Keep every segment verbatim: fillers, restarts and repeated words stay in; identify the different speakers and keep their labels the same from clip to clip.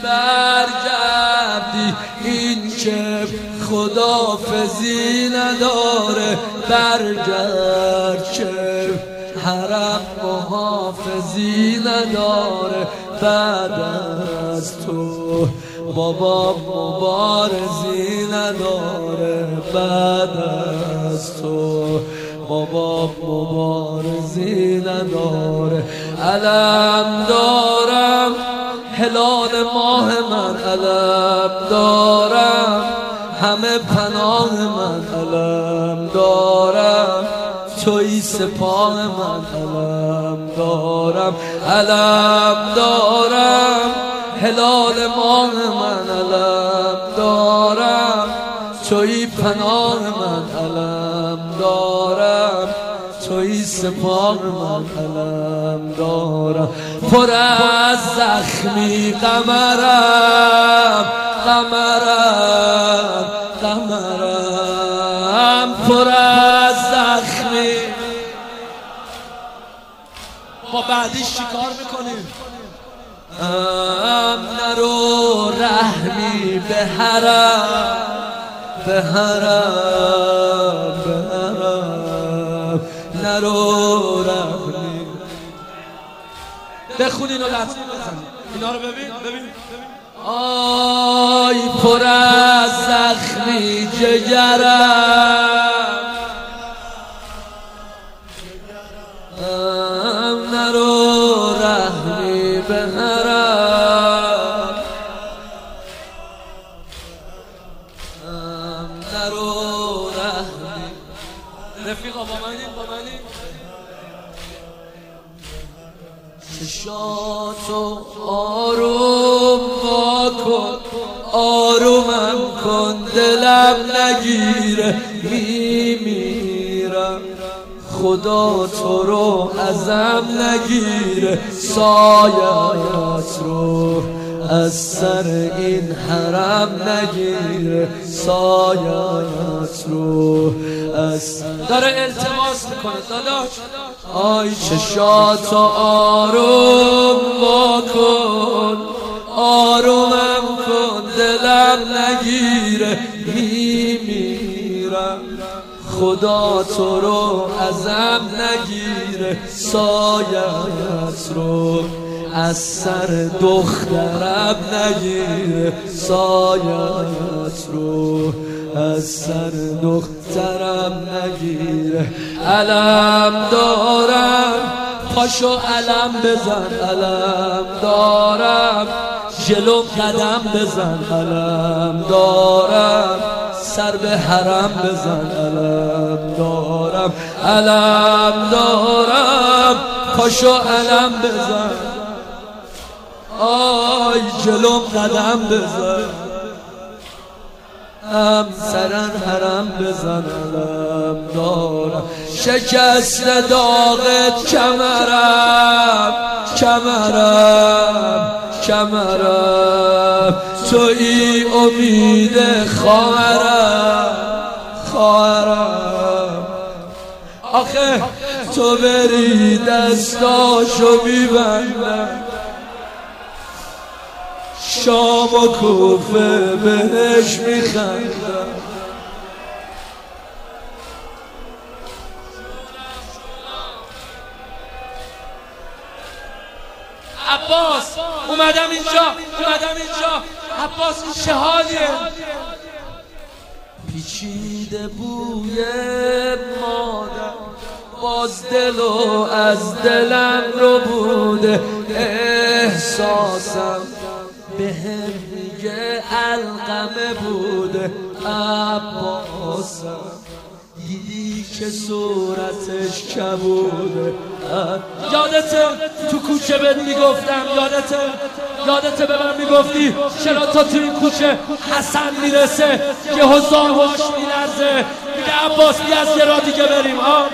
Speaker 1: برگردی، این که خدافزی نداره. برگرد که حرم محافظی نداره. بعد از تو بابا مبارزی نداره. بعد از تو بابا مبارزی نداره. علم دارم هلال ماه من، علم دارم همه پناه من، علم دارم توی سپاه من، علم دارم. علم دارم هلال ماه من، علم دارم توی پناه من، علم دارم توی سپاه من، علم دارم. پر از زخمی قمرم، قمرم، قمرم، پر از زخمی.
Speaker 2: با بعدیش چیکار میکنیم؟
Speaker 1: ام نرو رحمی به حرم، به حرم، به حرم، نرو رحمی.
Speaker 2: بخونین و لطفی بزنین اینا رو. ببین ببین
Speaker 1: آی پر از زخمی جگرم، ام نرو رحمی به حرم، ام نرو رحمی.
Speaker 2: رفیقا با منین با منین
Speaker 1: چشاتو آروم وا کن، آرومم کن، دلم نگیره میمیرم. خدا تو رو ازم نگیره، سایت رو از سر این حرم نگیره، سایت رو از.
Speaker 2: داره التماس میکنه داداش.
Speaker 1: آی چشاتو آروم وا کن، آرومم کن، دلم نگیره میمیرم. خدا تو رو ازم نگیره، سایت رو از سر دخترم نگیره، سایت رو از سر دخترم نگیره. علم دارم پاشو علم بزن، علم دارم جلو قدم بزن، علم دارم سر به حرم بزن، علم دارم. علم دارم پاشو علم بزن، آی جلو قدم بزن، ام سرن حرم بزن، علم دارم. شکست داغت کمرم، کمرم، کمرم، توی امید خواهرم، خواهرم. آخه تو بری دستاشو میبندم، شام و کوفه بهش میخندم.
Speaker 2: عباس اومدم اینجا، اومدم اینجا. عباس این چه حالیه؟
Speaker 1: پیچیده بوی مادر باز دلو از دلم رو بوده، احساسم به هم میگه علقمه بوده. عباسم دیدی که صورتش کبوده.
Speaker 2: یادته تو کوچه بهت میگفتم، یادته یادته به من میگفتی چرا تا تو این کوچه حسن میرسه یه حضار هاش میلرزه، میگه عباس بیا از یه راه دیگه بریم. ها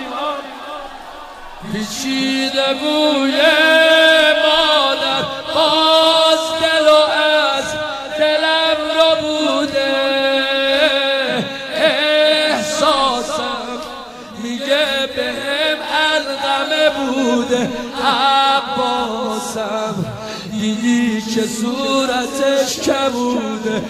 Speaker 1: پیچیده بوی مادر باز دلو از دلم رو بوده، احساسم میگه بهم علقمه بوده. عباسم دیدی که صورتش کبوده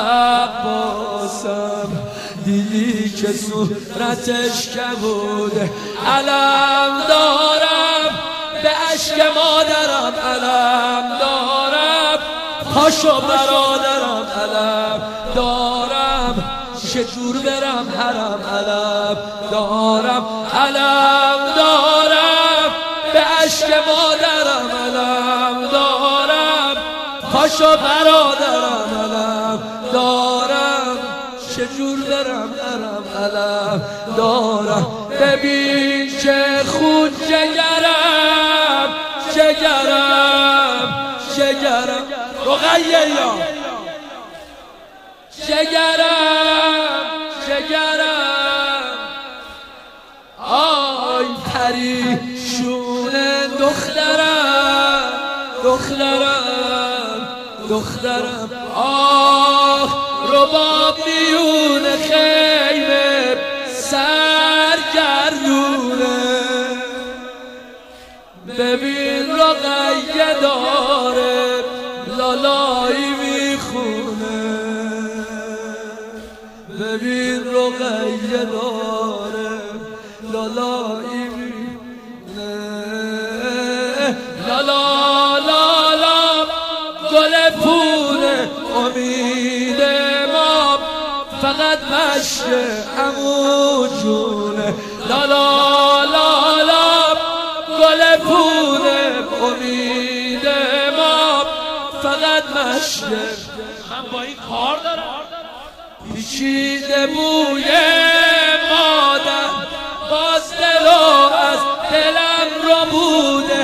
Speaker 1: عباسم، دیدی که صورتش کبوده. علم دارم به عشق مادرم، علم دارم پاشو برادرم، علم دارم چجور برم حرم، علم دارم، علم دارم به عشق مادرم، علم دارم پاشو برادرم، علم دارم چجور برم حرم، علم دارم. ببین که خود جگرم جگرم جگرم رقیه یا جگرم جگرم آی پریشون دخترم دخترم دخترم. آه رباب میون خیمه سرگردونه، ببین رقیه داره لالایی میخونه، ببین رقیه داره لالایی میخونه. لالا لالا گل پونه امید ما فقط مشک عمو جونه. لالا لالا گل پونه امید ما فقط مشک.
Speaker 2: من با این کار دارم.
Speaker 1: پیچیده بوی مادر باز دلو از دلم رو بوده،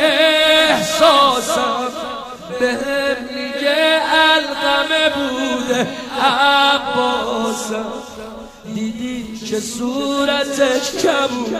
Speaker 1: احساسم بهم میگه القمه بوده عباسم، دیدی که صورتش کبوده.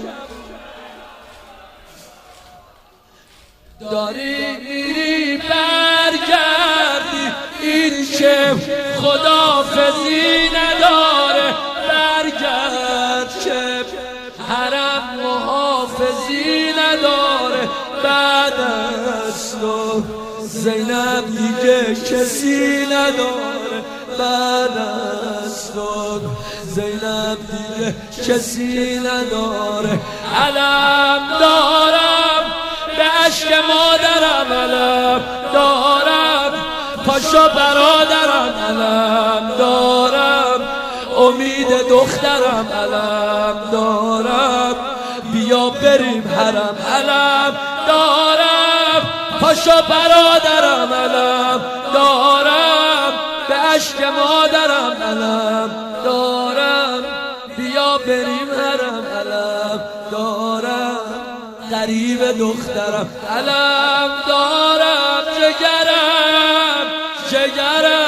Speaker 1: داری میری برگردی این که خدافزی نداره، برگرد که حرم محافظی نداره. بعد از تو زینب دیگه کسی نداره، بعد از تو زینب دیگه کسی نداره. علم دارم به عشق مادرم، علم دارم پاشو برادرم، علم دارم امید دخترم، علم دارم بیا بریم حرم، علم دارم پاشو برادرم، علم دارم به عشق مادرم، علم دارم بیا بریم حرم، علم دارم غریب دخترم، علم دارم جگرم جگرم